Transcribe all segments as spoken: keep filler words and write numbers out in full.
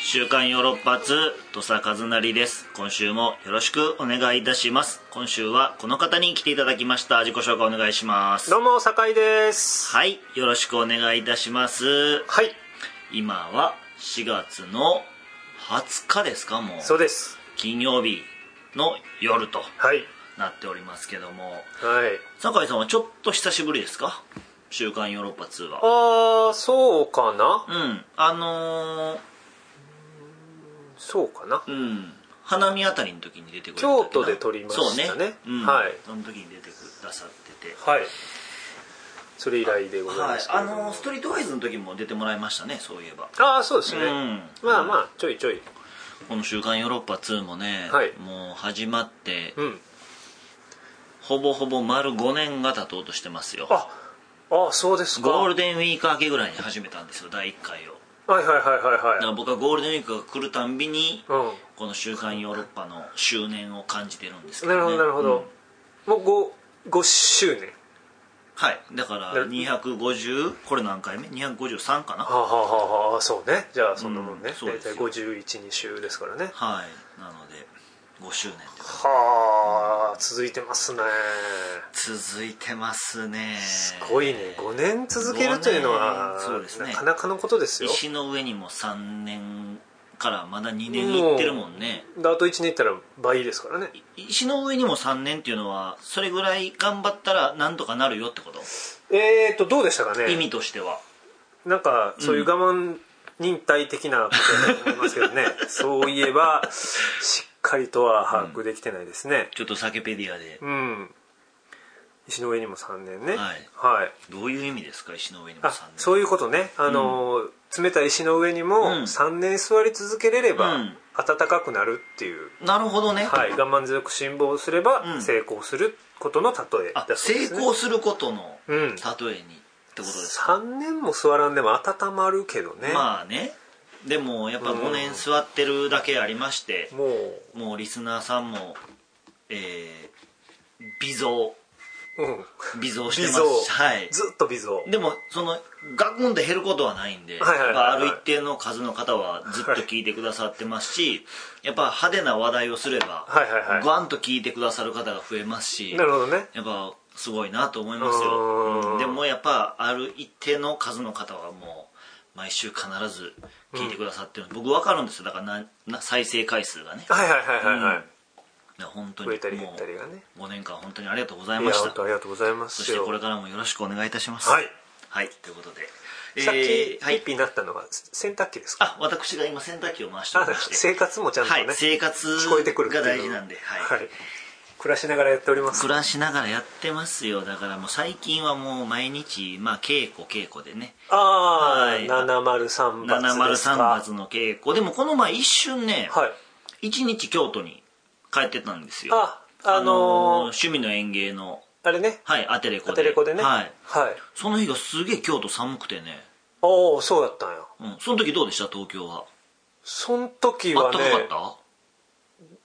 週刊ヨーロッパ通土佐和成です。今週もよろしくお願いいたします。今週はこの方に来ていただきました。自己紹介お願いします。 どうも酒井です。 はい、よろしくお願いいたします。 はい、 今はしがつのはつかですか。もうそうです。 金曜日の夜とはいなっておりますけども、 はい。 酒井さんはちょっと久しぶりですか、週刊ヨーロッパ通は。 ああ、そうかな。 うんあのー、 そうかな。 うん花見あたりの時に出てくれた京都で撮りましたね。 そうね、うん、 はい。 その時に出てくださってて、 はい。それ以来でございますけれはい、 ども、 あのストリートワイズの時も出てもらいましたね、そういえば。 ああ、そうですね、 うん、 まあまあちょいちょい。 この週刊ヨーロッパ通もね、 はい、 もう始まって、 うん、 ほぼほぼ丸ごねんが経とうとしてますよ。 ああ、そうですか。 ゴールデンウィーク明けぐらいに始めたんですよ、だいいっかいを。 はいはいはいはいはい。 だから僕はゴールデンウィークが来るたんびに、 うん、 この週刊ヨーロッパの周年を感じてるんですけどね。 なるほどなるほど、うん、もう ご, ご周年。 はい、だからにひゃくごじゅう、これ何回目 ?にひゃくごじゅうさん かな。 はあ、はあはあ、そうね。じゃあそんなもんね、 うん、大体ごじゅういち、に週ですからね。 はいなのでごしゅうねんってはあ、続いてますね。 続いてますね。 すごいね。ごねん続けるというのはそうですね、 なかなかのことですよ。 石の上にもさんねんからまだにねんいってるもんね。 あといちねんいったら倍ですからね。 石の上にもさんねんっていうのはそれぐらい頑張ったらなんとかなるよってこと。 えーとどうでしたかね、 意味としては。 なんかそういう我慢忍耐的なことだと思いますけどね、うん、そういえばしっかりとは把握できてないですね、 うん、ちょっとサケペディアで、 うん、石の上にもさんねんね、 はい、はい、どういう意味ですか、石の上にもさんねん。 あ、そういうことね。あの、うん、冷たい石の上にもさんねん座り続けれれば暖かくなるっていう、 うん、なるほどね、 はい、我慢強く辛抱すれば成功することの例えだそうですね。 成功することの例えに、うんってことですか。 さんねんも座らんでも温まるけどね。 まあね、でもやっぱごねん座ってるだけありまして、うん、もうもうリスナーさんも、えー、微増、うん、微増してますし、はい、 ずっと微増。 でもそのガクンと減ることはないんで、 はいはいはいはい、 ある一定の数の方はずっと聞いてくださってますし、はい、やっぱ派手な話題をすれば、 はいはいはい、 ガンと聞いてくださる方が増えますし、 なるほどね、 やっぱすごいなと思いますよ、うん、でもやっぱある一定の数の方はもう毎週必ず聞いてくださってる、うん、僕分かるんですよ。だからなな再生回数がね、 はいはいはいはい、はい、 うん、本当に増えたり減ったりがね、 ごねんかん本当にありがとうございました。 いや本当ありがとうございますよ。 そしてこれからもよろしくお願いいたします。 はい、 はい、ということで、 さっきえー、 ピッピになったのは洗濯機ですか。 あ、私が今洗濯機を回しておりまして、 生活もちゃんとね、はい、 生活聞こえてくるが大事なんで、はい、 はい、暮らしながらやっております。 暮らしながらやってますよ。だからもう最近はもう毎日、まあ、稽古稽古でね、 ああ、はい、ななまるさんばつですか。 ななまるさんばつの稽古でもこの前一瞬ね、はい、いちにち京都に帰ってたんですよ。 あ、あのー、あのー、 趣味の園芸のあれね、 はい、アテレコで、 アテレコでね、 はい、 はい、 その日がすげえ京都寒くてね。 おお、そうだったんや。 うん、その時どうでした東京は。 その時はね、 あったかかった？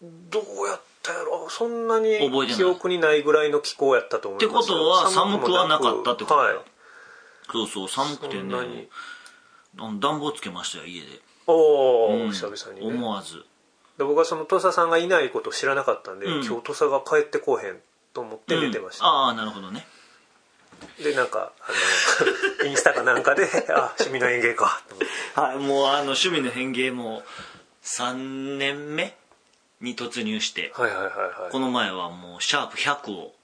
どうやったやろ、そんなに記憶にないぐらいの気候やったと思います。 ってことは寒くはなかったってことだ、 はい、 そうそう、寒くてね、暖房つけましたよ家で。 おお、 うん、 久々にね、 思わず。 で僕はその土佐さんがいないことを知らなかったんで、うん、今日土佐が帰ってこうへんと思って寝てました、 うん、ああなるほどね。 でなんかあのインスタかなんかであ趣味の園芸かと思って、 はい、もうあの趣味の園芸もさんねんめに突入して、 はいはいはいはい、 この前はもうシャープひゃくを。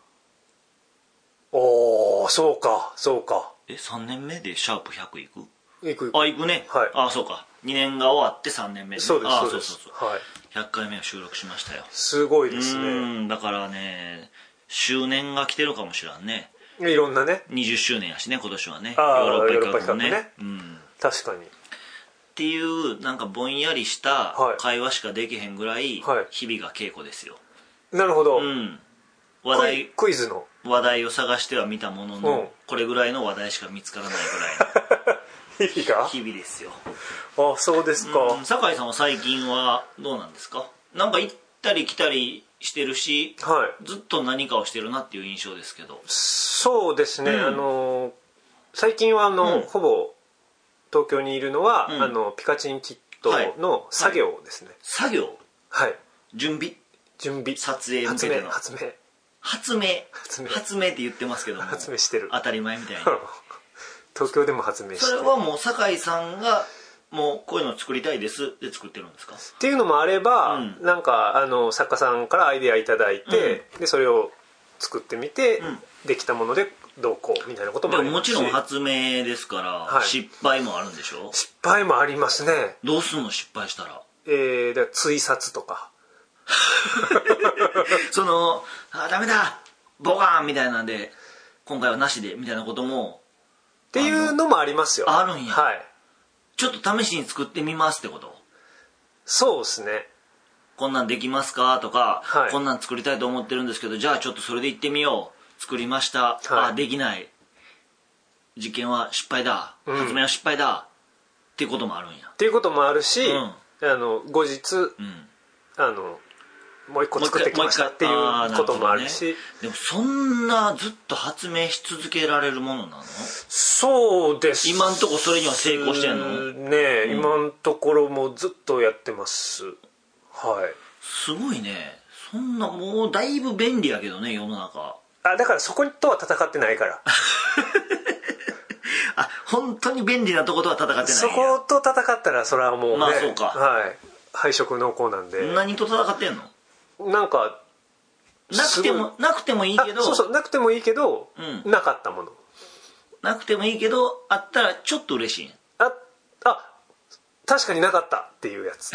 おお、そうかそうか。 えさんねんめでシャープひゃくいく？ いくいく。 あ、いくね、はい、あそうか、にねんが終わってさんねんめで、ね、 そうですあそうです、 そうそうそう、はい、ひゃっかいめを収録しましたよ。 すごいですね。 うんだからね周年が来てるかもしらんね。 いろんなね、 にじゅっしゅうねんやしね今年はね、 あヨーロッパ企画もね、 ね、うん、 確かにっていうなんかぼんやりした会話しかできへんぐらい日々が稽古ですよ、 はい、なるほど、 うん、話題クイズの話題を探しては見たものの、うん、これぐらいの話題しか見つからないぐらいの日々が日々ですよ。 あ、そうですか、 うん、酒井さんは最近はどうなんですか。なんか行ったり来たりしてるし、 はい、 ずっと何かをしてるなっていう印象ですけど。 そうですね、 うん、 あの最近はあの、うん、ほぼ東京にいるのは、 うん、 あのピカチンキットの作業ですね、 はいはい、作業はい準備準備撮影向けての発明発明発明発明って言ってますけども発明してる当たり前みたいに東京でも発明してそれはもう酒井さんがもうこういうの作りたいですで作ってるんですかっていうのもあれば、うん、なんかあの作家さんからアイデアいただいて、うん、でそれを作ってみて、うん、できたものでどうこうみたいなこともありますし。 でももちろん発明ですから、はい、失敗もあるんでしょ。 失敗もありますね。 どうすんの失敗したら。 えー、だから追撮とかそのあダメだボカーンみたいなんで今回はなしでみたいなこともっていうのもありますよ。 あるんや、 はい、 ちょっと試しに作ってみますってこと。 そうですね。 こんなんできますかとか、 はい、 こんなん作りたいと思ってるんですけどじゃあちょっとそれで行ってみよう作りました、はい、あできない実験は失敗だ、うん、発明は失敗だっていうこともあるんやっていうこともあるし、うん、あの後日、うん、あのもう一個作ってきましたっていうこともあるし、 ね、でもそんなずっと発明し続けられるものなの？ そうです今んとこそれには成功してんのね、うん、今んところもずっとやってます。はい。 すごいね。そんなもうだいぶ便利やけどね世の中。 あだからそことは戦ってないからあ本当に便利なとことは戦ってないんや。 そこと戦ったらそれはもうね、 まあそうか、 はい、敗色濃厚なんで。 何と戦ってんの？ なんかなくてもなくてもいいけどそうそうなくてもいいけど、うん、なかったものなくてもいいけどあったらちょっと嬉しい。 ああ確かになかったっていうやつ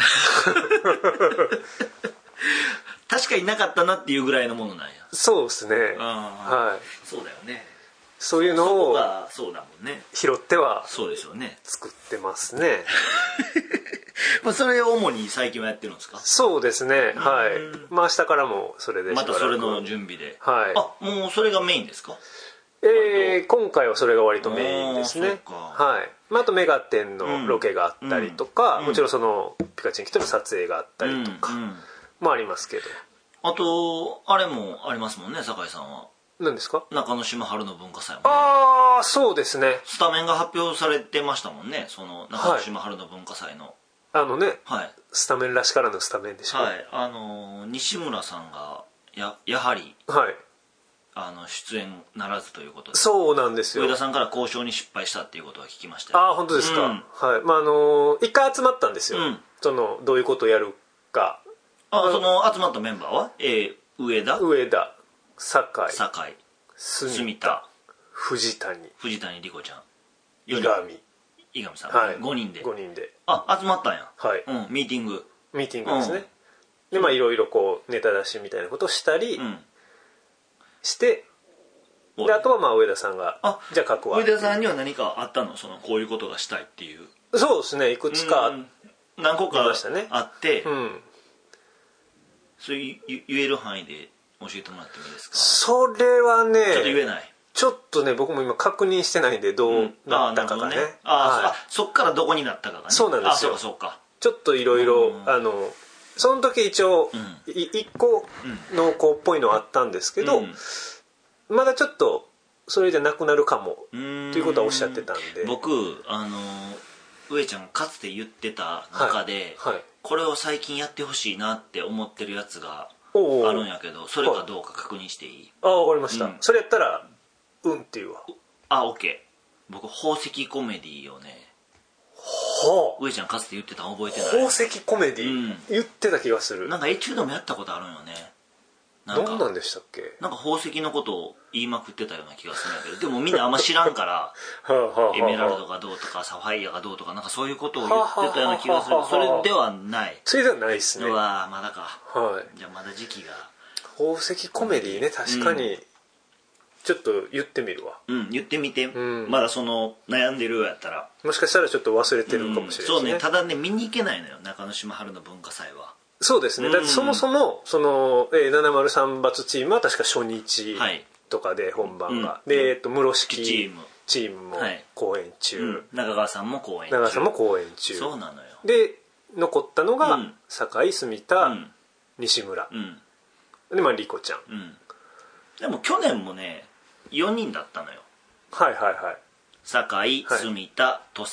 確かになかったなっていうぐらいのものなんや。 そうですね、はい、 そうだよね。 そういうのをそうだもんね拾ってはそうですよね作ってますねまあそれを主に最近はやってるんですか？ そうですね、はい。まあ明日からもそれでまたそれの準備で、 はい、 あもうそれがメインですか？ えー、今回はそれが割とメインですね。はい。まあ、あとメガテンのロケがあったりとか、うん、もちろんそのピカチン来ての撮影があったりとかもありますけど、 あとあれもありますもんね酒井さんは。 何ですか？ 中之島春の文化祭も、ね、 ああそうですね。 スタメンが発表されてましたもんねその中之島春の文化祭の、 はい、あのね、 はい、 スタメンらしからぬスタメンでしょ。 はいあの西村さんがややはり、 はい、 あの出演ならずということで。 そうなんですよ。 上田さんから交渉に失敗したっていうことは聞きましたよ。 ああ本当ですか、うん、はい。まああの一回集まったんですよ、うん、そのどういうことをやるか。 あその集まったメンバーは、えー、上田上田酒井酒井住田藤谷藤谷莉子ちゃん伊上伊上さん、 はい、 ごにんでごにんであ集まったんや。 はい、 うん、ミーティングミーティングですね、うん、でまあいろいろこうネタ出しみたいなことをしたりして、うん、であとはまあ上田さんがあじゃあ書くわ。 上田さんには何かあったのそのこういうことがしたいっていう。 そうですねいくつか、うん、 何個かあって、 うん、 そういう言える範囲で教えてもらってもいいですか？ それはねちょっと言えない。 ちょっとね僕も今確認してないんでどうなったかがね、うん、 あ、ね、はい、そっからどこになったかがね。 そうなんですよ。 あそうかそうか。 ちょっといろいろあのその時一応、うん、いっこ濃厚っぽいのあったんですけど、うん、まだちょっとそれじゃなくなるかもということはおっしゃってたんで。 僕あの上ちゃんかつて言ってた中で、はいはい、これを最近やってほしいなって思ってるやつがあるんやけどそれかどうか確認していい？ あ分かりました、うん、それやったらうんっていうわ。 あ、オッケー。僕宝石コメディをね、 はあ、 上ちゃんかつて言ってたの覚えてない？ 宝石コメディ、うん、言ってた気がする。 なんかエチュードもやったことあるんよね。 なんかどんなんでしたっけ？ なんか宝石のことを言いまくってたような気がするんだけどでもみんなあんま知らんからはあ、はあ、エメラルドがどうとかサファイアがどうとかなんかそういうことを言ってたような気がする。それではない。 それではないですね。 うわまだか、 はい、 じゃあまだ時期が。 宝石コメディね確かに、うんちょっと言ってみるわ。 うん言ってみて、うん、まだその悩んでるようやったらもしかしたらちょっと忘れてるかもしれないですね、うん、 そうねただね見に行けないのよ中之島春の文化祭は。 そうですね、うん、だってそもそもその、えー、ななまるさん罰チームは確か初日とかで本番が、はい、で、えー、と室敷チームチームも公演中、はいうん、 中川さんも公演中中川さんも公演中そうなのよ。 で残ったのが、うん、酒井住田、 うん、西村、うん、 でまあ莉子ちゃん、 うん、でも去年もねよにんだったのよ。 はいはいはい。 酒井、住田、土佐、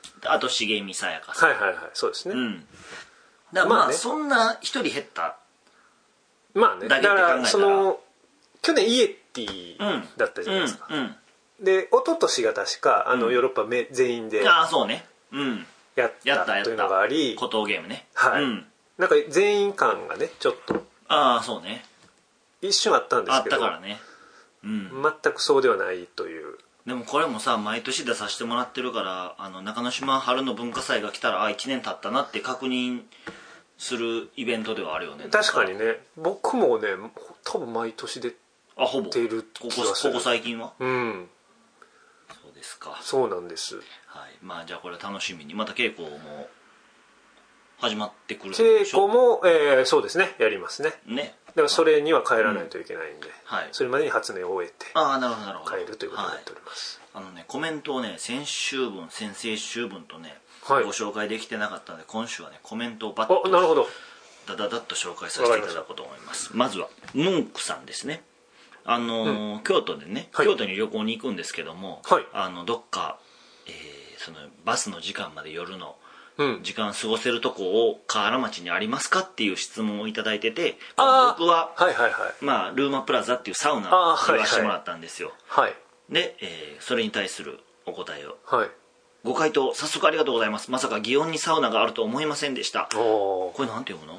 あと重見さやかさん、 はいはいはいそうですね、 うん、だからまあ、 まあね、 そんな一人減ったまあねだからその去年イエティだったじゃないですか、 うんうんうんで一昨年が確かあのヨーロッパめ全員でああそうねうんやったというのがあり孤島ゲームねはい、うん、なんか全員感がねちょっとああそうね一瞬あったんですけどあったからね、うん、 全くそうではないという。 でもこれもさ毎年出させてもらってるからあの中之島春の文化祭が来たらあいちねん経ったなって確認するイベントではあるよね。 確かにね僕もね多分毎年出てる気がする。 ここ最近はうんそうですか。 そうなんです。 はいまあじゃあこれ楽しみにまた稽古も始まってくるでしょ。稽古も、えー、そうですねやりますね。 ねだからそれには帰らないといけないんで、うんはい、 それまでに発明を終えてあなるほどなるほど帰るということになっております、 はい、あのねコメントをね先週分先々週分とね、 はい、 ご紹介できてなかったので今週はねコメントをバッとなるほどダダダッと紹介させていただこうと思います。 ま, まずはムンクさんですね。あのーうん、京都でね、はい、京都に旅行に行くんですけども、はい、あのどっか、えー、そのバスの時間まで夜の時間過ごせるとこを河原町にありますかっていう質問をいただいてて、まあ、僕は、 はいはいはいまあ、ルーマプラザっていうサウナを言わせてもらったんですよ、 はいはい、 で、えー、それに対するお答えを、 はい、 ご回答早速ありがとうございます。まさか祇園にサウナがあると思いませんでした。これなんて読むの？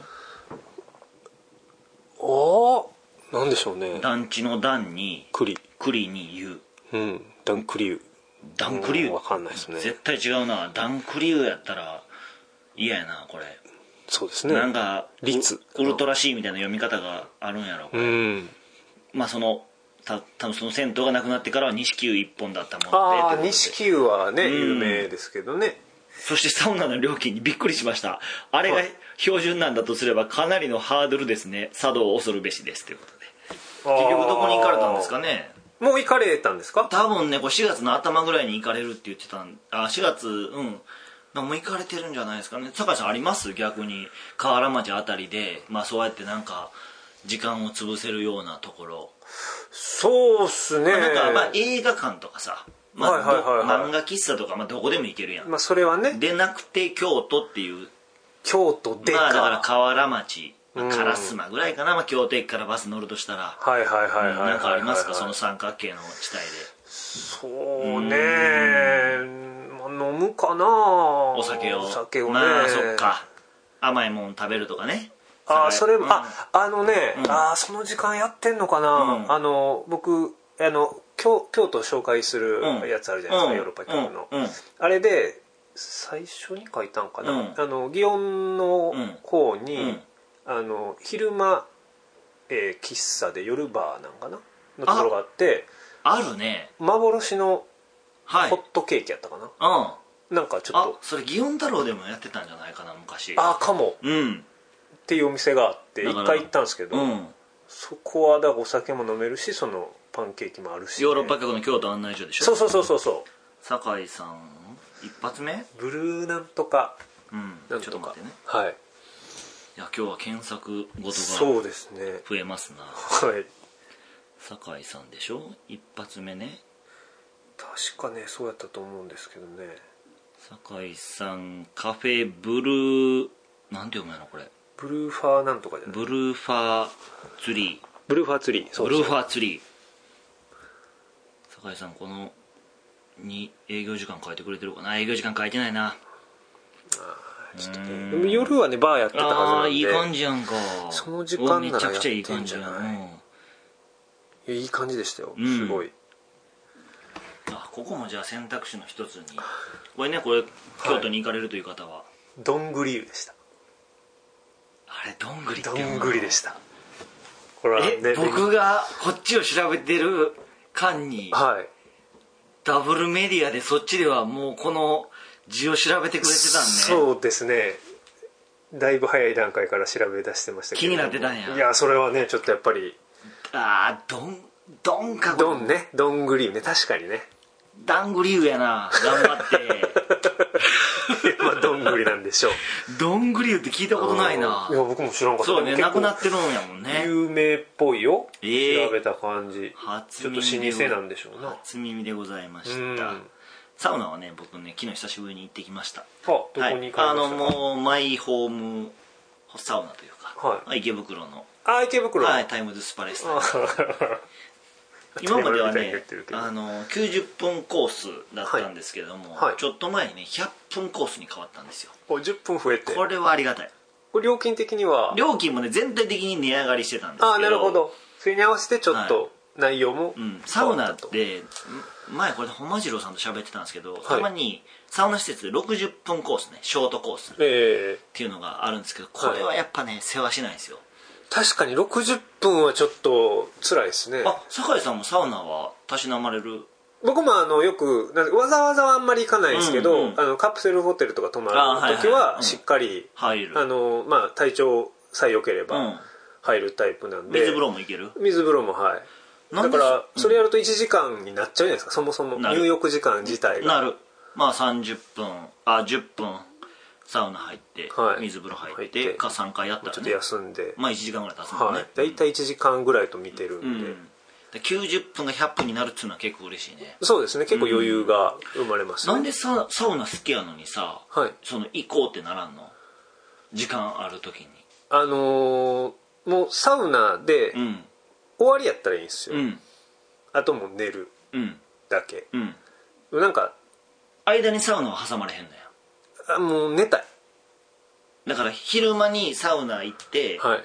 おーなんでしょうね。 団地の団に栗栗に湯、 うん、団栗湯団栗湯、 分かんないですね。 絶対違うな。団栗湯やったら嫌やなこれ。 そうですね。 なんか律ウルトラ C みたいな読み方があるんやろこれ。うんまあそのた多分その銭湯がなくなってからは錦湯一本だったもんで。 ああ錦湯はね有名ですけどね。 そしてサウナの料金にびっくりしました。あれが標準なんだとすればかなりのハードルですね。茶道を恐るべしですということで。結局どこに行かれたんですかね。 もう行かれたんですか。 多分ねこれしがつの頭ぐらいに行かれるって言ってたんあしがつうんもう行かれてるんじゃないですかね。酒井さんあります逆に河原町あたりで、まあ、そうやってなんか時間を潰せるようなところ。 そうっすね、 まあ、なんかまあ映画館とかさ、まあはいはいはいはい、漫画喫茶とか、まあ、どこでも行けるやん、 まあ、それはねでなくて京都っていう京都でか、 まあ、だから河原町烏丸ぐらいかな、まあ、京都駅からバス乗るとしたらはいはいはいはい、はい、 なんかありますかその三角形の地帯で。 そうね飲むかなお酒をお酒をねまあそっか甘いもん食べるとかね。 あそれも、うん、ああのね、うん、あその時間やってんのかな、うん、あの僕あの 京, 京都を紹介するやつあるじゃないですか、うん、ヨーロッパ局の、うん、あれで最初に書いたんかな、うん、あの祇園の方に、うん、あの昼間、えー、喫茶で夜バーなんかなのところがあってあるね幻のホットケーキやったかな、 はい、 うん、なんかちょっとあそれ祇園太郎でもやってたんじゃないかな昔。 あかも、 うんっていうお店があって一回行ったんですけど、うん、そこはだからお酒も飲めるしそのパンケーキもあるし、ね、 ヨーロッパ局の京都案内所でしょ。 そうそうそうそうそう酒井さん一発目ブルーなんとか、 うん、 なんとかちょっと待ってね。 はい。 いや今日は検索ごとがそうですね増えますな。 はい酒井さんでしょ一発目ね。 確かねそうやったと思うんですけどね。 酒井さんカフェブルーなんて読むやろこれ。 ブルーファーなんとかじゃない。 ブルーファーツリーブルーファーツリーそうブルーファーツリー。酒井さんこのに営業時間書いてくれてるかな。営業時間書いてないな。 あちょっとねでも夜はねバーやってたはずなんで。あいい感じやんか。 その時間ならめちゃくちゃいい感じやん、 うん、いい感じでしたよ、 うん、 すごい。 あここもじゃあ選択肢の一つにこれねこれ京都に行かれるという方は、はい、 どんぐり湯でした。 あれどんぐりってどんぐりでした。これは、ね、 え僕がこっちを調べてる間に、はい、ダブルメディアでそっちではもうこの字を調べてくれてたんね。 そうですねだいぶ早い段階から調べ出してましたけど気になってたんや。 いやそれはねちょっとやっぱりああどんどんかどんねどんぐり湯ね確かにねダングリ湯やな頑張ってまあどんぐりなんでしょう。 どんぐり湯って聞いたことないな。 いや僕も知らんかった。 そうねなくなってるんやもんね。 有名っぽいよ、えー、調べた感じちょっと老舗なんでしょうな。 初耳でございました。 サウナはね僕ね昨日久しぶりに行ってきました。あ、 どこに行かれましたか？ はい、あのもうマイホームサウナというか、はい、池袋のあ池袋の、 はい、タイムズスパレス今まではねあのきゅうじゅっぷんコースだったんですけれども、はいはい、ちょっと前にねひゃっぷんコースに変わったんですよ。 じゅっぷん増えて、 これはありがたい。 これ料金的には料金もね全体的に値上がりしてたんですけど、 あなるほど、それに合わせてちょっと内容も、はい、 うん、サウナって前これ本間次郎さんと喋ってたんですけど、はい、たまにサウナ施設でろくじゅっぷんコースねショートコースっていうのがあるんですけど、これはやっぱね世話しないんですよ。 確かにろくじゅっぷんはちょっと辛いですね。 あ、酒井さんもサウナはたしなまれる？ 僕もあのよくわざわざはあんまり行かないですけど、うんうん、あのカプセルホテルとか泊まる時はしっかり、 入る、 あの、まあ、体調さえ良ければ入るタイプなんで、 うん、水風呂もいける？水風呂もはい。だからそれやるといちじかんになっちゃうじゃないですか、そもそも入浴時間自体が。 なる。まあさんじゅっぷんあじゅっぷんサウナ入って、はい、水風呂入って、かさんかいやったらねちょっと休んで、 まあいちじかんぐらい経つもんね、はい、 だいたいいちじかんぐらいと見てるんで、うん、 できゅうじゅっぷんがひゃっぷんになるっていうのは結構嬉しいね。 そうですね、結構余裕が生まれますね、 うん、なんでササウナ好きやのにさ、はい、その行こうってならんの？時間ある時にあのー、もうサウナで、うん、終わりやったらいいんですよ、うん、あともう寝るだけ、うんうん、なんか間にサウナは挟まれへんのや。 あもう寝たい。 だから昼間にサウナ行って、はい、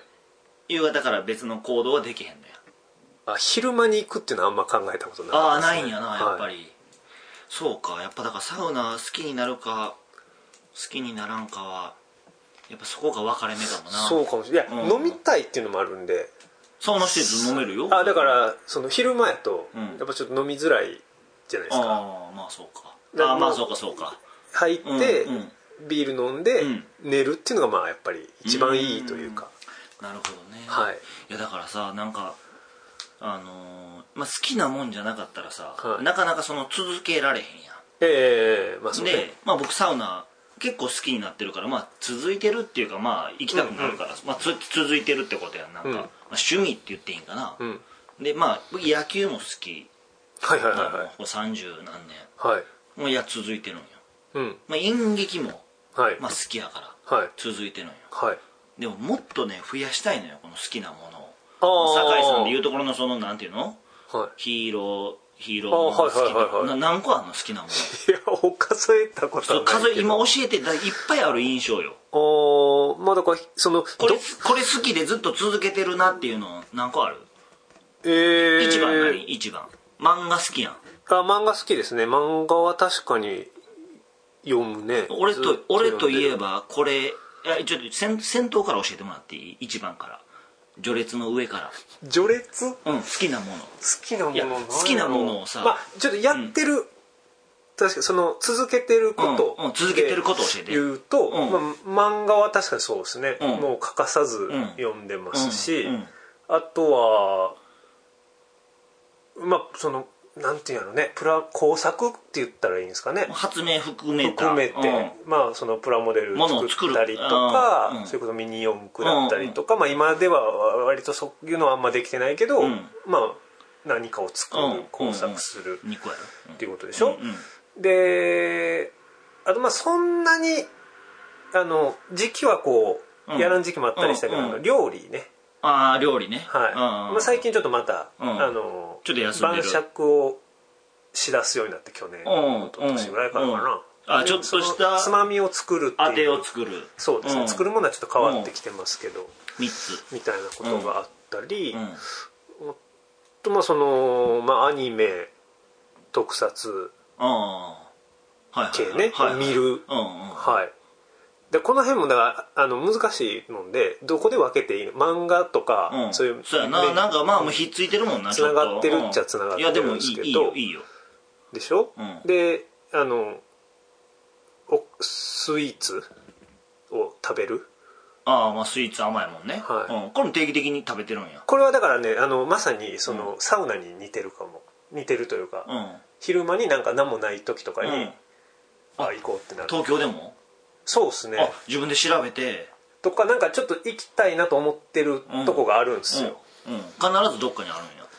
夕方から別の行動はできへんのや。 あ昼間に行くっていうのはあんま考えたことないです、ね、 ああないんやなやっぱり、はい、そうか。やっぱだからサウナ好きになるか好きにならんかはやっぱそこが分かれ目かもな。 そうかもしれない。いや、うん、飲みたいっていうのもあるんでサウナ施設飲めるよ。 あだからその昼間やと、うん、やっぱちょっと飲みづらいじゃないですか。 ああまあそうか。あまあそうかそうか。 入って、うんうんビール飲んで寝るっていうのがまあやっぱり一番いいというか。 うなるほどね、 はい、 いやだからさなんかあのーまあ、好きなもんじゃなかったらさ、はい、なかなかその続けられへんやん。 ええー、まあそうね。 で、まあ、僕サウナ結構好きになってるから、まあ、続いてるっていうかまあ行きたくなるから、うんうんまあ、つ続いてるってことやんなんか、うんまあ、趣味って言っていいんかな、うん、でまあ野球も好き。 はいはいはい、はい、 もうさんじゅう何年、 はい、 もういや続いてるんよ、 うんまあ、演劇もはいまあ、好きやから続いてるのよ、 はい、 でももっとね増やしたいのよこの好きなものを。酒井さんでいうところのそのなんていうの、はい、ヒーローヒーローの好きな、はいはいはいはい、何個あんの好きなもの。 いやお数えたことはないけど。 数え今教えていっぱいある印象よ。 あまあだからそのこれこれ好きでずっと続けてるなっていうの何個ある？ えー、 一番何？一番漫画好きやん。 あ漫画好きですね。漫画は確かに読むね。 俺と俺といえばこれいやちょっと先先頭から教えてもらっていい？一番から序列の上から。 序列？ うん好きなもの。好きなもの好きなものをさ、 まあちょっとやってる、うん、確かにその続けてること、 うんうん、続けてることを教えて言うと、うんまあ、漫画は確かにそうですね、うん、もう欠かさず読んでますし、うんうん、あとはまあそのなんていうのねプラ工作って言ったらいいんですかね。 発明含めた含めて、うん、まあそのプラモデル作ったりとか、うん、それこそミニ四駆だったりとか、うん、まあ今では割とそういうのはあんまできてないけど、うん、まあ何かを作る、うん、工作する、うん、っていうことでしょ、うんうん、であとまあそんなにあの時期はこう、うん、やらん時期もあったりしたけど、うん、料理ねああ料理ねはい、まあ、最近ちょっとまた、うん、あのちょっと休んでる晩酌をしだすようになって去年一昨年ぐらいからかな、うんうん、 あちょっとしたつまみを作るっていう当てを作るそうですね、うん、作るものはちょっと変わってきてますけど、 みっつみたいなことがあったり、うんうん、とまあその、まあ、アニメ特撮系ね、はいはい、見る、うんうん、はいでこの辺もだからあの難しいのでどこで分けていいの漫画とか、うん、そういうそうやななんかまあもうひっついてるもんなつながってるっちゃつながってるんですけど、 いやでもいいいいよいいよでしょ、うん、であのおスイーツを食べるああまあスイーツ甘いもんね、はいうん、これも定期的に食べてるんや。 これはだからねあのまさにその、うん、サウナに似てるかも似てるというか、うん、昼間になんか何もない時とかに、うん、あ行こうってなる。 東京でもそうですね。 あ自分で調べてとかなんかちょっと行きたいなと思ってるとこがあるんですよ、 うんうんうん、必ずどっかにあるんや。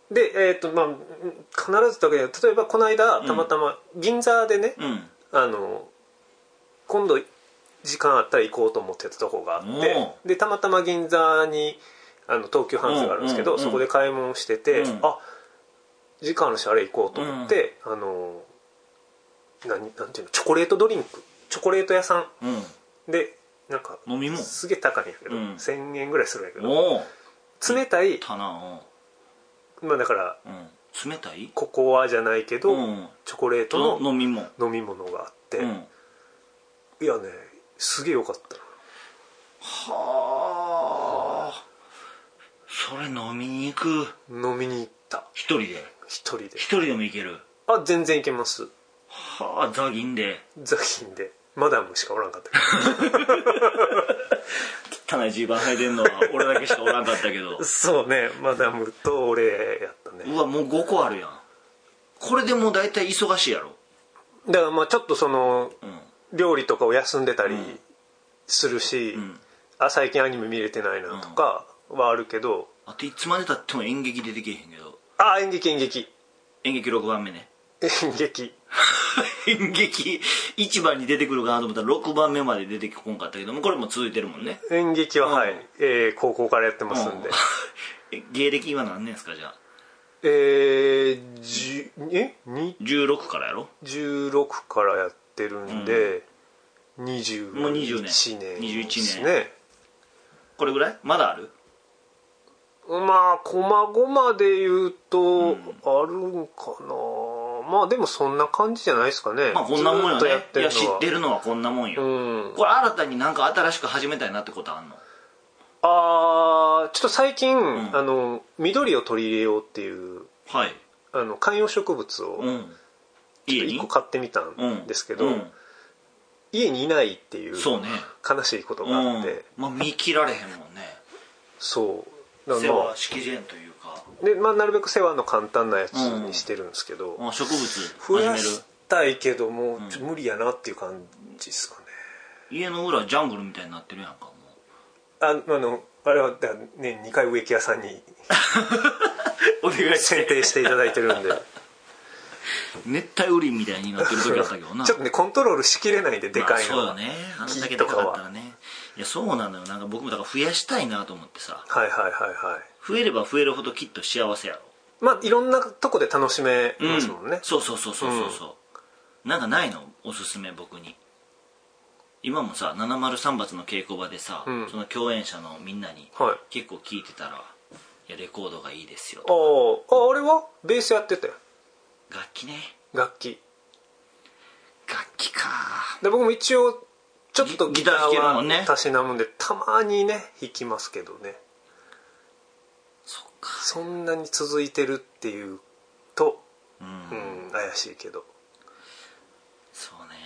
で、えーとまあ、必ずだけで例えばこの間たまたま銀座でね、うん、あの今度時間あったら行こうと思ってたとこがあってでたまたま銀座にあの東急ハンズがあるんですけど、うんうんうん、そこで買い物してて、うん、あ時間あるしあれ行こうと思って、うん、あの何なんていうのチョコレートドリンクチョコレート屋さん、うん、でなんか飲み物すげえ高いんやけど、うん、せんえんぐらいするんやけど冷たいまあだから、 うん、冷たいココアじゃないけど、うん、チョコレートの飲み物飲み物があって、うん、いやねすげえよかったはあ、うん、それ飲みに行く飲みに行った一人で一人で一人でも行けるあ全然行けますはあザギンでザギンでマダムしかおらんかったけど汚いジーパン履いてんのは俺だけしかおらんかったけどそうねマダムと俺やったねうわもうごこあるやんこれでもう大体忙しいやろだからまあちょっとその、うん、料理とかを休んでたりするし、うん、あ最近アニメ見れてないなとかはあるけど、 うん、あといつまでたっても演劇出てけへんけどあ演劇演劇演劇ろくばんめね演劇演劇いちばんに出てくるかなと思ったらろくばんめまで出てこんかったけどもこれも続いてるもんね演劇は、うん、はい、えー、高校からやってますんで、 うん、芸歴今何年ですかじゃあえー、じえじゅうろくからやろじゅうろくからやってるんで、うん、にじゅういちねんもうにじゅうねんにじゅういちねんこれぐらいまだあるまあこまごまで言うと、うん、あるんかなまあでもそんな感じじゃないですかねまあこんなもんよねいや知ってるのはこんなもんよ、うん、これ新たになんか新しく始めたいなってことあんのあちょっと最近、うん、あの緑を取り入れようっていう、 はい、 あの観葉植物をいっこ買ってみたんですけど、うんうん、家にいないっていう悲しいことがあって、 うん、まあ見切られへんもんねそうだから、 まあ、世話式前というかで、まあ、なるべく世話の簡単なやつにしてるんですけど、 うん、植物増やしたいけどもう無理やなっていう感じですかね、 うん、家の裏ジャングルみたいになってるやんかもうあ, あのあれは年にかい植木屋さんにお願いして選定していただいてるんで熱帯雨林みたいになってる時あったけどなちょっとねコントロールしきれないんででかいのは、 まあ、そうよねあんだけでかかったらねいやそうなのよなんか僕もだから増やしたいなと思ってさはいはいはいはい増えれば増えるほどきっと幸せやろまあいろんなとこで楽しめますもんね、うん、 そうそうそうそうそうそう、うん、なんかないのおすすめ僕に今もさななまるさん伐の稽古場でさ、うん、その共演者のみんなに結構聞いてたら、はい、いやレコードがいいですよとかあああれはベースやってたよ楽器ね楽器楽器かで僕も一応ちょっとギターはたしなむんでたまにね弾きますけどねそっかそんなに続いてるっていうと、うん、うん、怪しいけどそうね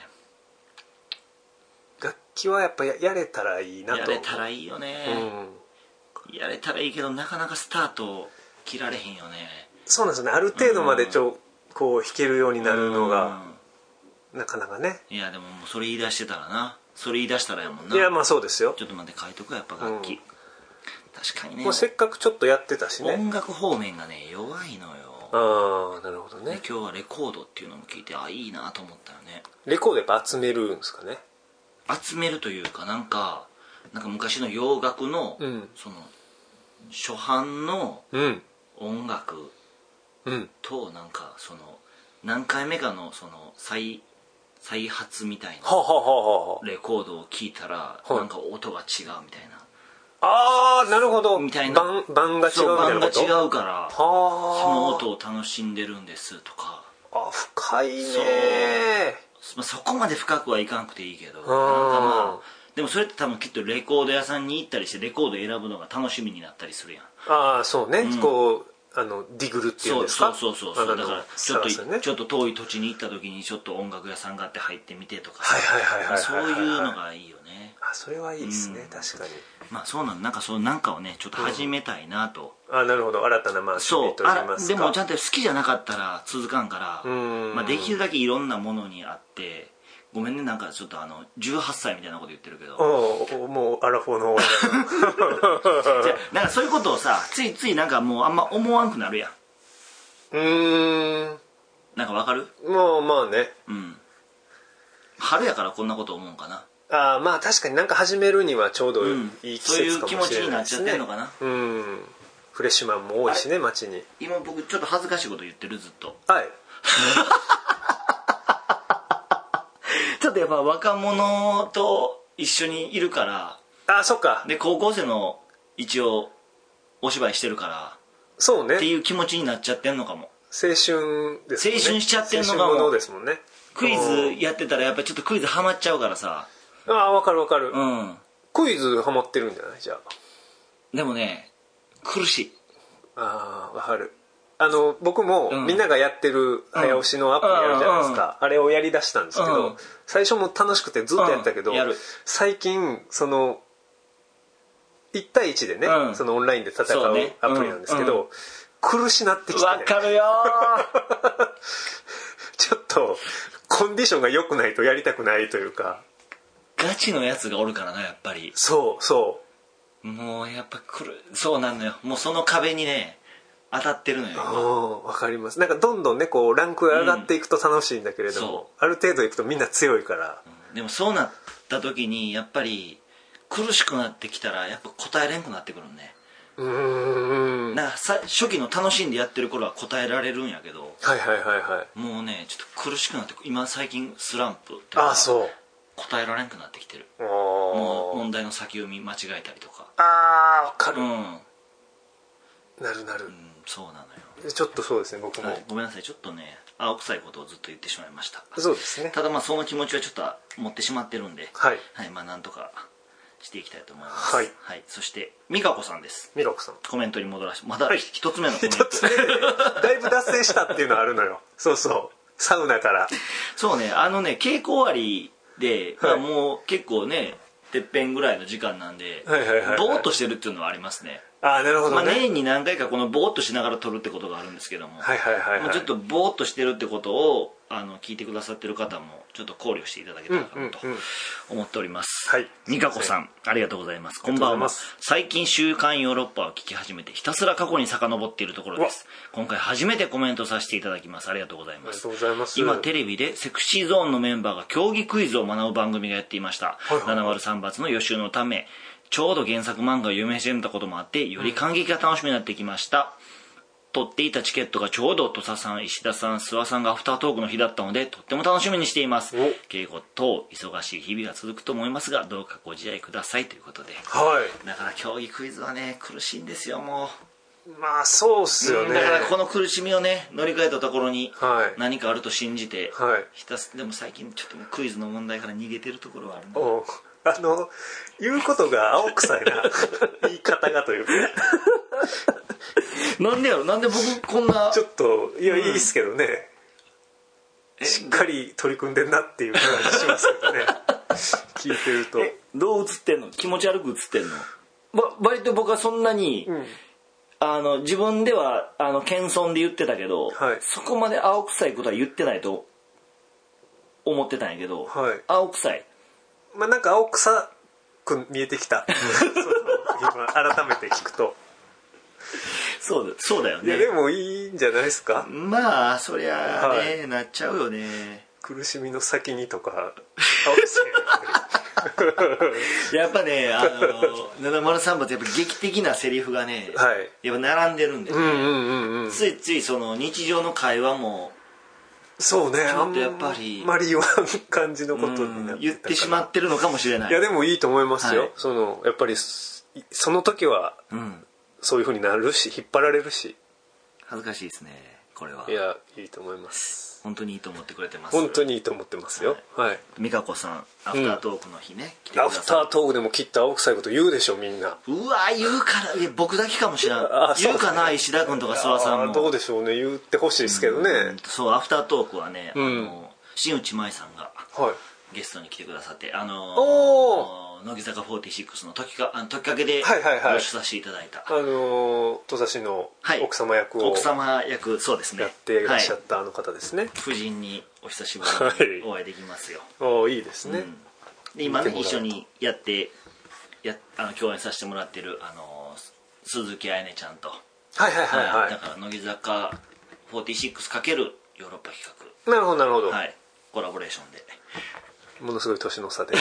楽器はやっぱ や, やれたらいいなとやれたらいいよね、うん、やれたらいいけどなかなかスタート切られへんよねそうなんですよねある程度までちょ、うん、こう弾けるようになるのが、うん、なかなかねいやでももうそれ言い出してたらなそれ言い出したらやもんないやまあそうですよちょっと待って書いとくやっぱ楽器、うん、確かにねもうせっかくちょっとやってたしね音楽方面がね弱いのよああなるほどね今日はレコードっていうのも聞いてあいいなと思ったよねレコードやっぱ集めるんですかね集めるというかなんかなんか昔の洋楽の、うん、その初版の音楽となんかその何回目かのその再再発みたいなレコードを聴いたらなんか音が違うみたいなああなるほどみたいな版版が違うみたいなこと版が違うからその音を楽しんでるんですとかあ深いねそ, そこまで深くはいかなくていいけどなんかまあでもそれって多分きっとレコード屋さんに行ったりしてレコード選ぶのが楽しみになったりするやんああそうね、うん、こうあのディグルっていうんですかそうそうそうそうだからちょっと、ね、ちょっと遠い土地に行った時にちょっと音楽屋さんがあって入ってみてとかはいはいはいはい、はい、 そういうのがいいよねあそれはいいですね、うん、確かにまあそうなのなんかそうなんかをねちょっと始めたいなと、 うん、あなるほど新たなまあ趣味といいますかでもちゃんと好きじゃなかったら続かんから、まあ、できるだけいろんなものにあってごめんねなんかちょっとあのじゅうはっさいみたいなこと言ってるけどおもうアラフォーの俺じゃなんかそういうことをさついついなんかもうあんま思わんくなるやん。 うーんなんかわかる？ もうまあね、 うん、春やからこんなこと思うんかな。 ああまあ確かになんか始めるにはちょうどいい季節かもしれないですね、 うん、そういう気持ちになっちゃってんのかな。 うんフレッシュマンも多いしね街に。 今僕ちょっと恥ずかしいこと言ってるずっと。 はいちょっとやっぱ若者と一緒にいるから。 あそっか。 で高校生の一応お芝居してるからそうねっていう気持ちになっちゃってんのかも。 青春ですもんね。 青春しちゃってんのかも。 青春ものですもんね。 クイズやってたらやっぱりちょっとクイズハマっちゃうからさ。 ああ分かる分かる、 うん、 クイズハマってるんじゃないじゃあ。 でもね苦しい。 ああ分かる。あの僕も、 うん、 みんながやってる早押しのアプリあるじゃないですか、うん、あれをやりだしたんですけど、うん、最初も楽しくてずっとやったけど、うん、最近そのいち対いちでね、うん、そのオンラインで戦うアプリなんですけど、うんうん、苦しなってきて、ね、 分かるよちょっとコンディションが良くないとやりたくないというか。 ガチのやつがおるからなやっぱり。 そうそうもうやっぱ来るそうなんのよ。もうその壁にね当たってるのよ。 わかります。なんかどんどんねこうランクが上がっていくと楽しいんだけれども、うん、ある程度いくとみんな強いから、 うん、でもそうなった時にやっぱり苦しくなってきたらやっぱ答えれんくなってくるね。 うーんなんかさ初期の楽しんでやってる頃は答えられるんやけど、 はいはいはいはい、 もうねちょっと苦しくなって今最近スランプってああそう答えられんくなってきてる。もう問題の先読み間違えたりとか。 ああ分かる、 うん、 なるなる、 うん、そうなのよ。 ちょっとそうですね僕も、 はい、ごめんなさいちょっとね青臭いことをずっと言ってしまいました。 そうですね。 ただまあその気持ちはちょっと持ってしまってるんで、 はい、 はい、まあなんとかしていきたいと思います。 はい、 はい、そして美香子さんです。 美香子さんコメントに戻らせてまだ一つ目のコメント、 一つ目でだいぶ脱線したっていうのはあるのよ。そうそうサウナからそうねあのね稽古終わりで、はい、まあ、もう結構ねてっぺんぐらいの時間なんで、はいはいはいはい、ぼーっとしてるっていうのはありますね。 あなるほどね、 まあ、年に何回かこのぼーっとしながら撮るってことがあるんですけども、 はいはいはいはい、 まあ、ちょっとぼーっとしてるってことをあの聞いてくださってる方もちょっと考慮していただけたらなと思っております。 はい、 美香子さんありがとうございます。こんばんは。最近週刊ヨーロッパを聞き始めてひたすら過去に遡っているところです。今回初めてコメントさせていただきます。ありがとうございます。 ありがとうございます。 今テレビでセクシーゾーンのメンバーが競技クイズを学ぶ番組がやっていました、はいはいはい、ななまるさん罰の予習のためちょうど原作漫画を読み始めたこともあってより感激が楽しみになってきました、うん、取っていたチケットがちょうど土佐さん石田さん諏訪さんがアフタートークの日だったのでとっても楽しみにしています。稽古等忙しい日々が続くと思いますがどうかご自愛くださいということで、 はい、 だから競技クイズはね苦しいんですよ。もうまあそうっすよね、 うん、だからこの苦しみをね乗り換えたところに何かあると信じて、はい、ひたすでも最近ちょっとクイズの問題から逃げてるところはあるんで、 おあの言うことが青臭いな言い方がというかなんでやろなんで僕こんなちょっといや、うん、いいっすけどねしっかり取り組んでんなっていう感じしますけどね聞いてると。 どう映ってんの？気持ち悪く映ってんの？ま、割と僕はそんなに、うん、あの自分ではあの謙遜で言ってたけど、はい、そこまで青臭いことは言ってないと思ってたんやけど、はい、青臭いまあなんか青臭く見えてきた今改めて聞くとそうだ、そうだよね。 いやでもいいんじゃないですか。 まあそりゃあね、はい、なっちゃうよね。 苦しみの先にとかやっぱねあのななまるさん罰やっぱ劇的なセリフがね、はい、やっぱ並んでるんでね、うんうんうんうん、ついついその日常の会話もそうねちょっとやっぱりあんまり言わん感じのことになってたから、 うん、言ってしまってるのかもしれない。 いやでもいいと思いますよ、はい、そのやっぱりその時は、うん、そういう風になるし引っ張られるし恥ずかしいですねこれは。 いやいいと思います。 本当にいいと思ってくれてます。 本当にいいと思ってますよ。はい。 美香子さんアフタートークの日ね、 うん、来てください。アフタートークでもきっと青臭いこと言うでしょみんな。 うわ言うからいや僕だけかもしれない。言うかな石田君とか諏訪さんも。 どうでしょうね言ってほしいですけどね。うん、 そうアフタートークはね、うん、あの新内舞さんがゲストに来てくださって、あのの乃木坂フォーティーシックスの時かあの時かけではいはいはいご出させていただいた、 あの土佐市の奥様役を、 はい、奥様役そうですねやっていらっしゃったあの方ですね、はい、 夫人にお久しぶりにお会いできますよ、 はい、おいいですね、 うん、で今ね一緒にやってやあの共演させてもらってるあの鈴木愛音ちゃんとはいはいはいはい、 はい、だから乃木坂フォーティーシックス×ヨーロッパ企画、 なるほどなるほど、 はい、コラボレーションでものすごい年の差で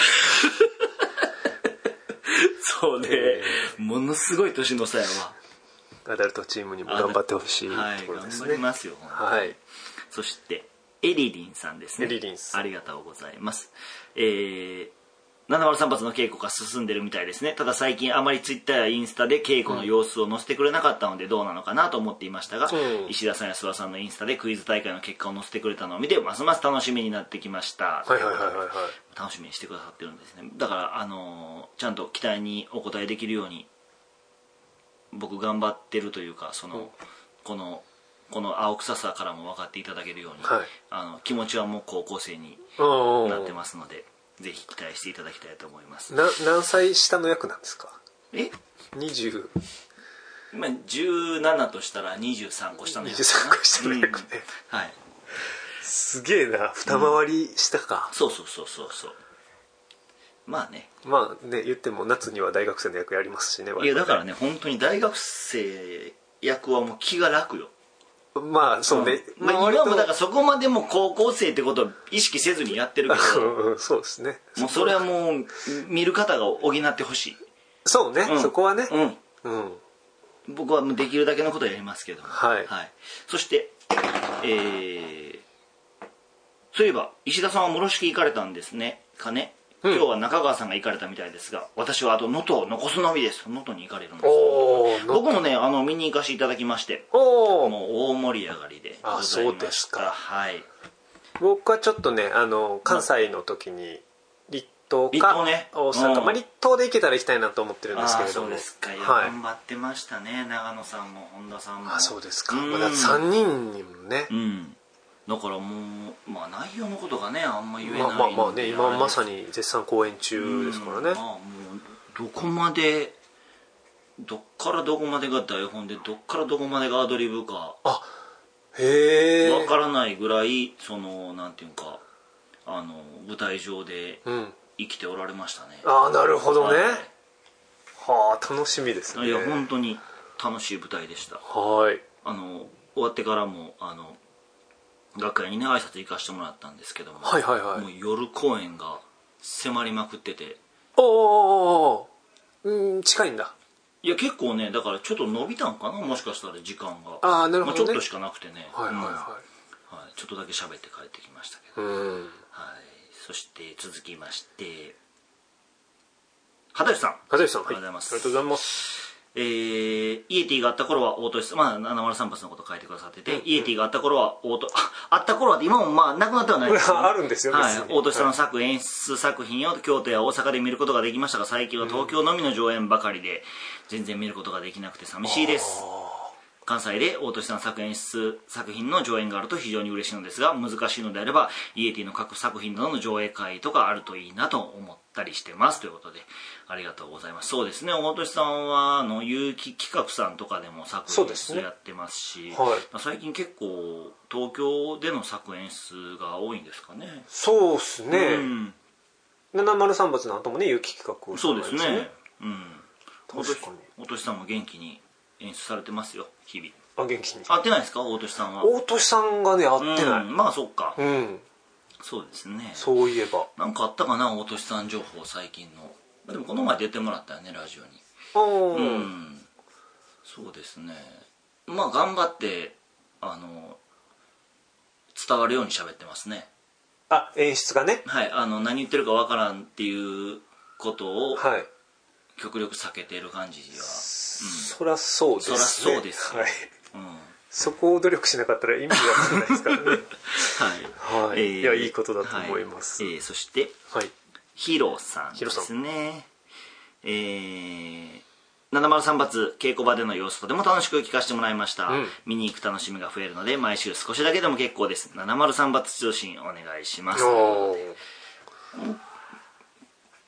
そうね、えー、ものすごい年の差やわ。 アダルトチームにも頑張ってほしいところですね、 はい、頑張りますよ、 はい、 そしてエリリンさんですね、 エリリンさんありがとうございます。えーななまるさん発の稽古が進んでるみたいですね。ただ最近あまりツイッターやインスタで稽古の様子を載せてくれなかったのでどうなのかなと思っていましたが、うん、石田さんや諏訪さんのインスタでクイズ大会の結果を載せてくれたのを見てますます楽しみになってきました。 はいはいはいはい、はい、 楽しみにしてくださってるんですね。だからあのー、ちゃんと期待にお答えできるように僕頑張ってるというか、その、うん、このこの青臭さからも分かっていただけるように、はい、あの気持ちはもう高校生になってますので、ぜひ期待していただきたいと思います。 な何歳下の役なんですか？ えにじゅう今じゅうななとしたらにじゅうさんこ下の役にじゅうさんこ下の役ね、 うん、はい、 すげえな、二回り下か、 うん、そうそうそうそうそう、まあねまあね言っても夏には大学生の役やりますしね。 いやだからね本当に大学生役はもう気が楽よ。 まあそうね、 うん、まあ、今もだからそこまでも高校生ってことを意識せずにやってるけどそうですね、 もうそれはもう見る方が補ってほしい。 そうね、うん、そこはね、 うん、うん、僕はもうできるだけのことはやりますけども、 はい、 はい、そしてえー、そういえば石田さんは室敷行かれたんですねかね。今日は中川さんが行かれたみたいですが、私はあと能登を残すのみです。能登に行かれるんです。僕もねあの見に行かせていただきまして、もう大盛り上がりでございました。 あ、そうですか。 はい。 僕はちょっとねあの関西の時に立東かね、 大阪、まあ、立東で行けたら行きたいなと思ってるんですけれども。 あ、そうですか。いや、 はい、 頑張ってましたね、長野さんも本田さんも。 あ、そうですか。まださんにんにもね、 うん、だからもう、まあ、内容のことがねあんま言えないので、 まあまあまあね、今まさに絶賛公演中ですからね、 うん、まあ、もうどこまでどっからどこまでが台本でどっからどこまでがアドリブかあへえ分からないぐらい、そのなんていうかあの舞台上で生きておられましたね、 うん、ああなるほどね、はい、はあ楽しみですね。 いや本当に楽しい舞台でした。 はい、 あの終わってからもあの楽屋にね挨拶行かしてもらったんですけども、 はいはいはい、 もう夜公演が迫りまくってて、 おおうん近いんだ。 いや結構ねだからちょっと伸びたんかな、もしかしたら時間が。 ああなるほどね、 まあ、ちょっとしかなくてね、 はいはいはい、うん、はい、 ちょっとだけ喋って帰ってきましたけど、 うん、 はい、そして続きまして畑内さん、 畑内さん、 ありがとうございます、 はい、ありがとうございます。 えー、イエティがあった頃は大俊さん、まあ、ななまるさん発のことを書いてくださってて、うん、イエティがあった頃は大俊ああった頃はって今もまあなくなってはないですよ、ね、 あるんですよ、 はい、大俊さんの作、はい、演出作品を京都や大阪で見ることができましたが、最近は東京のみの上演ばかりで全然見ることができなくて寂しいです。関西で大俊さんの作演出作品の上演があると非常に嬉しいのですが、難しいのであればイエティの各作品などの上映会とかあるといいなと思ったりしてますということで、ありがとうございます。そうですね、大俊さんはあの有機企画さんとかでも作演出やってますし、 はい、 最近結構東京での作演出が多いんですかね。 そうですね、うん、ななまるさん発の後もね有機企画、 ね、そうですね、うん、 確かに大俊さんも元気に演出されてますよ日々。 あ元気に会ってないですか大俊さんは。 大俊さんがね会ってない、 うん、まあそっか、 うん、 そうですね。 そういえばなんかあったかな大俊さん情報最近の。でもこの前出てもらったよねラジオに。 あ、 うん、そうですね。まあ頑張ってあの伝わるように喋ってますね。 あ演出がね、 はい、あの何言ってるかわからんっていうことを、 はい、 極力避けている感じは、うん、 そりゃそうですね。 そりゃそうです、 はい、うん、そこを努力しなかったら意味がわからないですからねはい、はい、えー、いやいいことだと思います、 はい、えー、そして、 はい、 ヒロさんですね。えー、ななまるさん発稽古場での様子とても楽しく聞かせてもらいました、うん、見に行く楽しみが増えるので毎週少しだけでも結構です。ななまるさん発通信お願いします。 お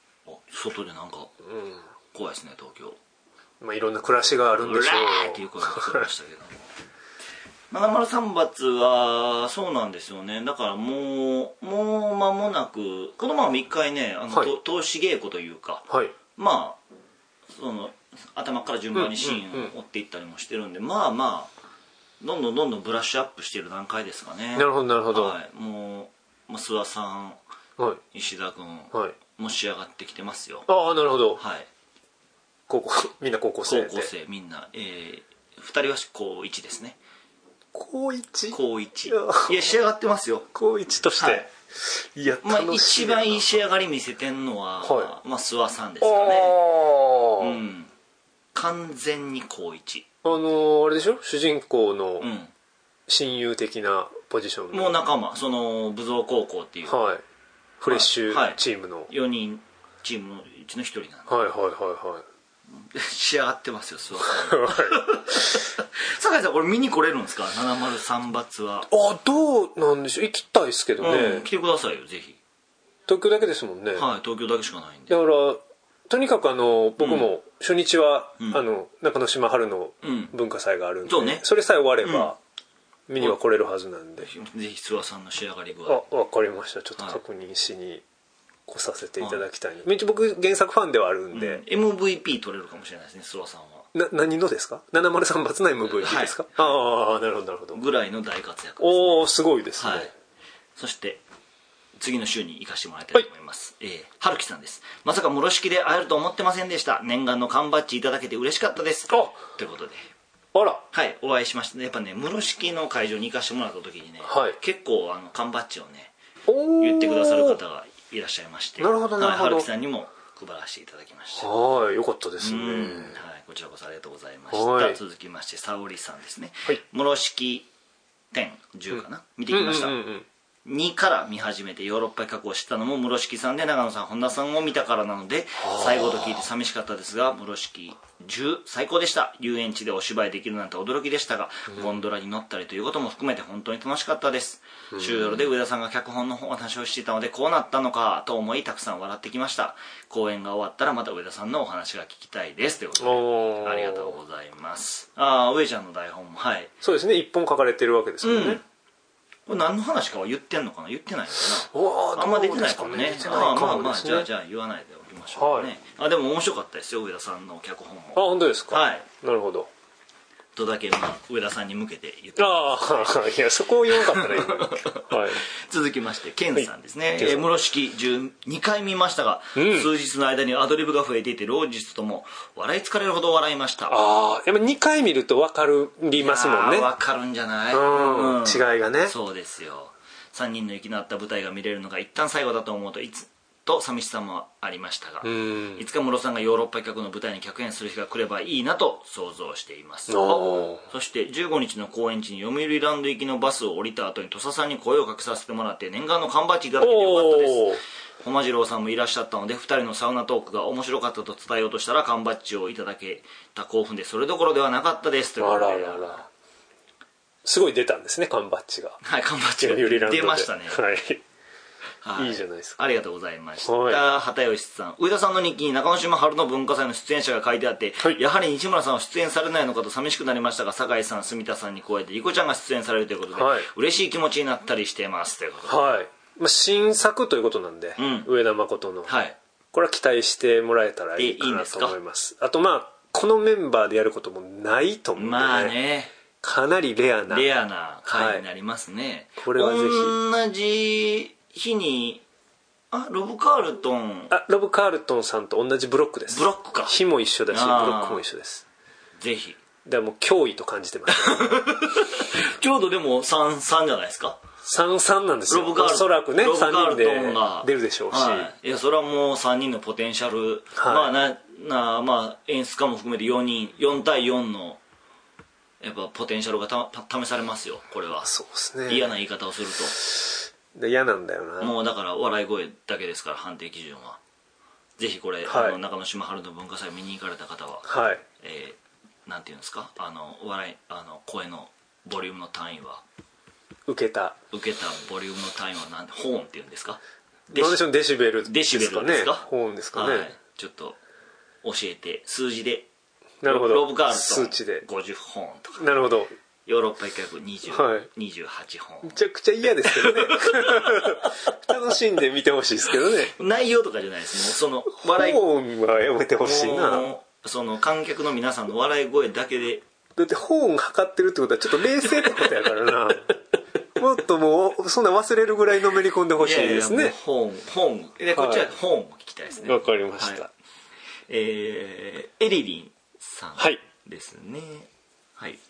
外でなんか怖いですね東京。 まあいろんな暮らしがあるんでしょう。 うらーっていう声が聞こえましたけどななまるさん伐はそうなんですよね。だからもうもう間もなくこのまま一回ねあの、はい、投資稽古というか、はい、まあその頭から順番にシーンを追っていったりもしてるんで、うんうんうん、まあまあどんどんどんどんブラッシュアップしている段階ですかね。 なるほどなるほど、 はい、もう諏訪さん、はい、石田君、はい、もう仕上がってきてますよ。 ああなるほど、 はい、 高校みんな高校生で高校生みんな、えー、ふたりは高いちですね。 高 いち? 高いちいや仕上がってますよ高いちとして、はい、いやまあ、一番いい仕上がり見せてんのは、はい、まあ諏訪さんですかね。うん、完全に高いち。 あのー、あれでしょ主人公の親友的なポジション、 うん、もう仲間その武蔵高校っていう、 はい、フレッシュチームの、 はい、よにんチームのうちのひとりなんで、 はいはいはいはい仕上がってますよ諏訪さん酒井さんこれ見に来れるんですかななまるさん伐は。 あどうなんでしょう行きたいですけどね、 うん、来てくださいよぜひ。 東京だけですもんね。 はい東京だけしかないんで。 だからとにかくあの僕も初日は、うん、あの中之島春の文化祭があるんで、うん そ, ね、それさえ終われば、うん、見には来れるはずなんで、ぜひ諏訪さんの仕上がり具合あ分かりました。ちょっと確認しに来させていただきたい、はい、僕原作ファンではあるんで、うん、 エムブイピー 取れるかもしれないですね諏訪さんは。 な何のですかななまるさん伐の エムブイピー ですか、はい、ああなるほどなるほどぐらいの大活躍です、ね、 おおすごいですね、はい、 そして次の週に行かせてもらいたいと思います、はい、えー、春樹さんです。まさか室敷で会えると思ってませんでした。念願の缶バッジいただけて嬉しかったです。ということであらはいお会いしましたね。やっぱね室敷の会場に行かせてもらった時にね、はい、結構あの缶バッジをね言ってくださる方がいらっしゃいまして、 なるほどなるほど、 はい、春樹さんにも配らせていただきました。 はいよかったですね、はい、 こちらこそありがとうございました。続きまして沙織さんですね、はい、室敷店じゅうかな、うん、見てきました、うんうんうんうんにから見始めてヨーロッパ企画を知ったのも室敷さんで長野さん本田さんを見たからなので最後と聞いて寂しかったですが室敷じゅう最高でした。遊園地でお芝居できるなんて驚きでしたが、うん、ゴンドラに乗ったりということも含めて本当に楽しかったです。終了で上田さんが脚本のお話をしていたのでこうなったのかと思いたくさん笑ってきました。公演が終わったらまた上田さんのお話が聞きたいですということでありがとうございます。ああ上ちゃんの台本もはいそうですねいっぽん書かれてるわけですもんね、うんこれ何の話かは言ってんのかな言ってないのかなあんま出てないかもね。あまあまあじゃあじゃあ言わないでおきましょうかね、はい、あでも面白かったですよ上田さんの脚本も。 あ本当ですか。 はいなるほどとだけ、まあ、上田さんに向けて言ってああいやそこを言わなかったらいいのに、はい、 続きましてケンさんですね、はいえー、室敷じゅうにかい見ましたが、うん、数日の間にアドリブが増えていて老実とも笑い疲れるほど笑いました。 ああやっぱにかい見ると分かりますもんね。 分かるんじゃない、 うんうん、違いがね。 そうですよ。さんにんの息の合った舞台が見れるのが一旦最後だと思うといつと寂しさもありましたが、いつか室さんがヨーロッパ企画の舞台に客演する日が来ればいいなと想像しています。そしてじゅうごにちの公演地に読売ランド行きのバスを降りた後に土佐さんに声をかけさせてもらって念願の缶バッジいただけてよかったです。駒次郎さんもいらっしゃったのでふたりのサウナトークが面白かったと伝えようとしたら缶バッジをいただけた興奮でそれどころではなかったですということで。あらららすごい出たんですね缶バッジが。 はい缶バッジが出ましたね。 はいはい、 いいじゃないですか。 ありがとうございました、はい、畑吉さん上田さんの日記に中之島春の文化祭の出演者が書いてあって、はい、やはり西村さんは出演されないのかと寂しくなりましたが酒井さん住田さんに加えてリコちゃんが出演されるということで、はい、嬉しい気持ちになったりしてますということで、 はいまあ、新作ということなんで、うん、上田誠の、はい、これは期待してもらえたらいいかなと思います。あとまあこのメンバーでやることもないと思うんで、ね、 まあねかなりレアなレアな回になりますね、はい、 これはぜひ同じ日にあロブ・カールトンあロブ・カールトンさんと同じブロックです。 ブロックか日も一緒だしブロックも一緒です。 ぜひでももう脅威と感じてます、ね、 強度でも さんさん じゃないですか。 さんさん なんですよ。おそらくねさんにんで出るでしょうし、 はい、いやそれはもうさんにんのポテンシャル、はい、まあななまあ演出家も含めてよにんよん対よんのやっぱポテンシャルがた試されますよこれは。 そうですね。 嫌な言い方をすると嫌なんだよな。 もうだから笑い声だけですから判定基準は。ぜひこれ、はい、あの中之島春の文化祭見に行かれた方は、はいえー、なんていうんですかあの笑いあの声のボリュームの単位は受けた受けたボリュームの単位はなんてホーンっていうんですかデシデシベルですかね。 デシベルですか、 ホーンですかね、はい、 ちょっと教えて数字で。 なるほど。 ロブガール数値でごじゅっほんとか。 なるほど。 ヨーロッパ企画にじゅう、はい、にじゅうはちほん。 めちゃくちゃ嫌ですけどね楽しんで見てほしいですけどね。 内容とかじゃないですもうその笑いホーンはやめてほしいな。 その観客の皆さんの笑い声だけで。 だってホーン測ってるってことはちょっと冷静ってことやからなもっともうそんな忘れるぐらいのめり込んでほしいですね。いやいやホーンホーンでこっちはホーンも聞きたいですね。 わかりました、はい、 えー、エリリンさんですね。はい、はい、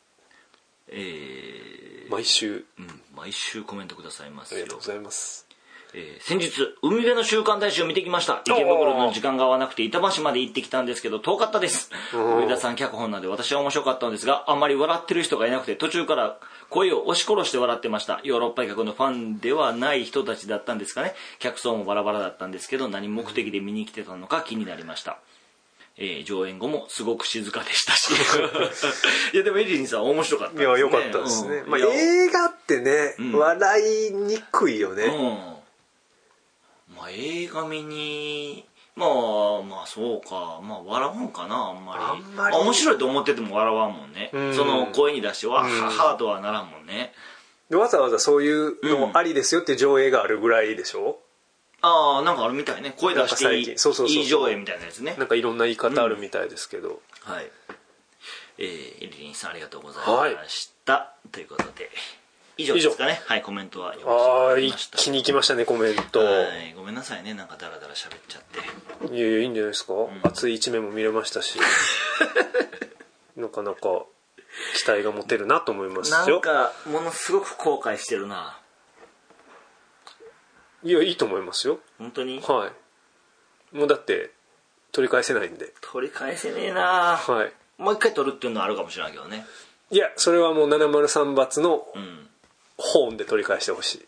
えー、 毎週、 うん、毎週コメントくださいますよ。 ありがとうございます。 えー、先日海辺の週刊大使を見てきました。池袋の時間が合わなくて板橋まで行ってきたんですけど遠かったです。上田さん脚本なんで私は面白かったんですがあんまり笑ってる人がいなくて途中から声を押し殺して笑ってました。ヨーロッパ客のファンではない人たちだったんですかね。客層もバラバラだったんですけど何目的で見に来てたのか気になりました。えー、上演後もすごく静かでしたしいやでもエリリンさん面白かったですね。 いや良かったですね、うん、まあ、映画ってね、うん、笑いにくいよね、 うん、まあ映画見にまあまあそうかまあ笑わんかなあんまり。あんまり面白いと思ってても笑わんもんね、うん、その声に出してわっははとはならんもんね。 でわざわざそういうのありですよっていう上映があるぐらいでしょ。 ああなんかあるみたいね。声出していい、そうそうそうそういい上映みたいなやつね。 なんかいろんな言い方あるみたいですけど、 うん、はい。えー、エリリンさんありがとうございました、はい、ということで以上ですかね。はいコメントは読ませていただきました。 ああ一気に来ましたねコメント。 はいごめんなさいねなんかダラダラ喋っちゃって。 いやいやいいんじゃないですか、うん、熱い一面も見れましたしなかなか期待が持てるなと思いますよ。 なんかものすごく後悔してるな。 いやいいと思いますよ本当に。 はいもうだって取り返せないんで。 取り返せねえな。 はいもう一回取るっていうのはあるかもしれないけどね。 いやそれはもうななまるさんバツのホーンで取り返してほしい、うん、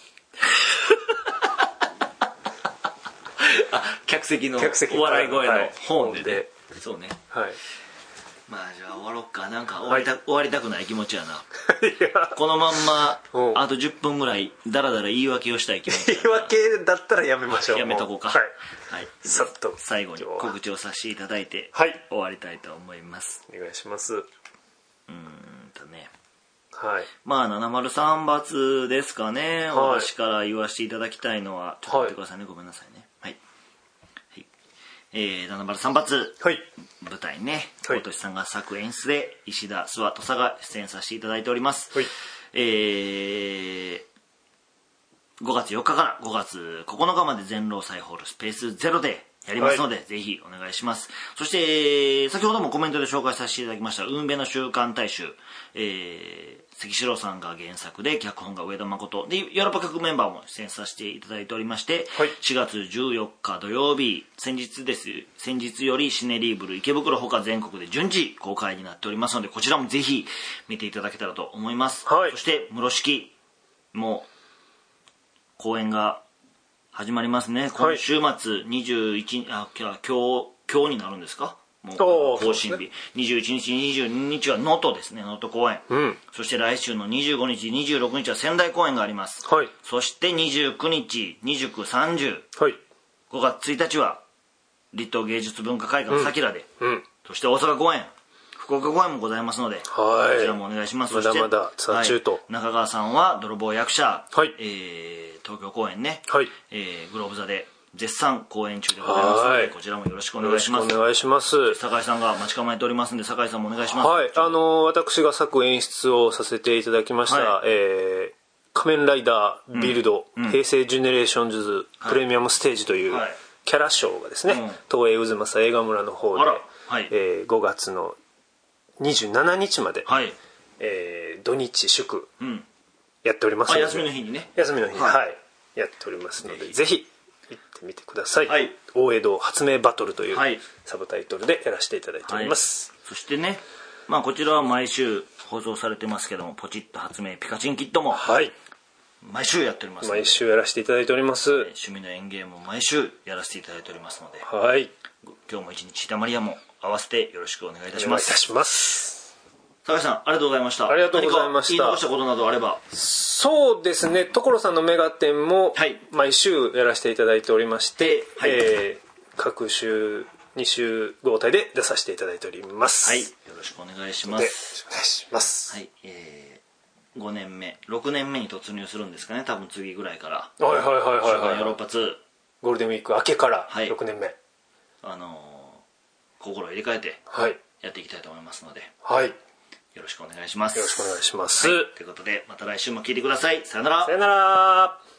あ客席のお笑い声のホーンで、ねはい、そうねはいまあじゃあ終わろっか。なんか終わりた、はい、終わりたくない気持ちやなこのまんまあとじゅっぷんぐらいだらだら言い訳をしたい気持ち。 言い訳だったらやめましょう。 やめとこうか。 はい、 はい、 さっと最後に告知をさせていただいて終わりたいと思います、 はい、お願いします。 うーんとねはいまあななまるさんバツですかね、はい、私から言わせていただきたいのはちょっと待ってくださいね、はい、ごめんなさいね。はい、はい、えー、ななまるさんバツ、はい、舞台ね今年さんが作演出で石田諏訪土佐が出演させていただいております、はい、えー、ごがつよっかからごがつここのかまで全労祭ホールスペースゼロでやりますので、はい、ぜひお願いします。そして先ほどもコメントで紹介させていただきました海辺の週刊大衆、えー、関四郎さんが原作で脚本が上田誠でヨーロッパ局メンバーも出演させていただいておりまして、はい、しがつじゅうよっか土曜日先日です先日よりシネリーブル池袋ほか全国で順次公開になっておりますのでこちらもぜひ見ていただけたらと思います、はい、そして室敷も公演が始まりますね。今週末にじゅういちにち、あ、今日、今日になるんですかもう更新日、ね、にじゅういちにちにじゅうににちは能登ですね能登公演、うん、そして来週のにじゅうごにちにじゅうろくにちは仙台公演があります、はい、そしてにじゅうくにちにじゅうく、さんじゅう、はい、ごがつついたちは立東芸術文化会館さきらで、うんうん、そして大阪公演福岡公演もございますので、はい、こちらもお願いします。 まだまだツアー中と、はい、 中川さんは泥棒役者、はい、えー、東京公演ね、はい、えー、グローブ座で絶賛公演中でございますので、はい、こちらもよろしくお願いします。 お願いします。 酒井さんが待ち構えておりますので酒井さんもお願いします。 はい、あの私が作演出をさせていただきました、はい、えー、仮面ライダービルド、うん、平成ジェネレーションズ、はい、プレミアムステージというキャラショーがですね、うん、東映渦政映画村の方で、はい、えー、ごがつのにじゅうしちにちまで、はい、えー、土日祝やっておりますので、 あ、休みの日にね、 休みの日に、はいはい、やっておりますのでぜひ行ってみてください、はい、大江戸発明バトルというサブタイトルでやらせていただいております、 はい、そしてね、まあ、こちらは毎週放送されてますけどもポチッと発明ピカチンキットも、はい、毎週やっておりますので毎週やらせていただいております、 趣味の園芸も毎週やらせていただいておりますので、 はい、 今日も一日ひだまり屋も合わせてよろしくお願いいたします。 お願いいたします。 坂井さんありがとうございました。 ありがとうございました。 何か言い残したことなどあれば。 そうですね、所さんのメガテンも毎週やらせていただいておりまして、はい、えー、各週に週交代で出させていただいております。 はい、よろしくお願いします。よろしくお願いします。 はい、えー、ごねんめろくねんめに突入するんですかね、多分次ぐらいから。 はいはいはいはいはい、 週刊ヨーロッパツーゴールデンウィーク明けからろくねんめ、はい、 あのー、心を入れ替えてやっていきたいと思いますので、 はい、 よろしくお願いします。 よろしくお願いします、 はい、ということでまた来週も聞いてください。さよなら。 さよなら。